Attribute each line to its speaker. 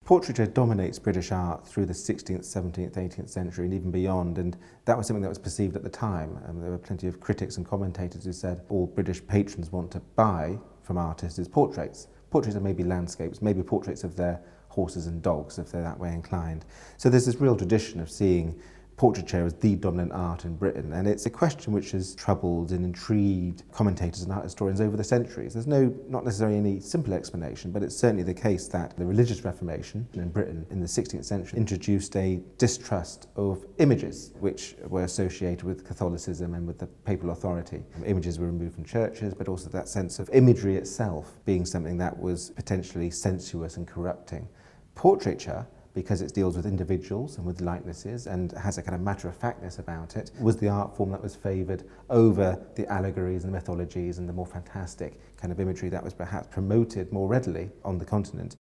Speaker 1: Portraiture dominates British art through the 16th, 17th, 18th century and even beyond, and that was something that was perceived at the time. There were plenty of critics and commentators who said all British patrons want to buy from artists is portraits. Portraits are maybe landscapes, maybe portraits of their horses and dogs if they're that way inclined. So there's this real tradition of seeing portraiture as the dominant art in Britain, and it's a question which has troubled and intrigued commentators and art historians over the centuries. There's not necessarily any simple explanation, but it's certainly the case that the religious Reformation in Britain in the 16th century introduced a distrust of images which were associated with Catholicism and with the papal authority. Images were removed from churches, but also that sense of imagery itself being something that was potentially sensuous and corrupting. Portraiture, because it deals with individuals and with likenesses and has a kind of matter-of-factness about it, was the art form that was favoured over the allegories and mythologies and the more fantastic kind of imagery that was perhaps promoted more readily on the continent.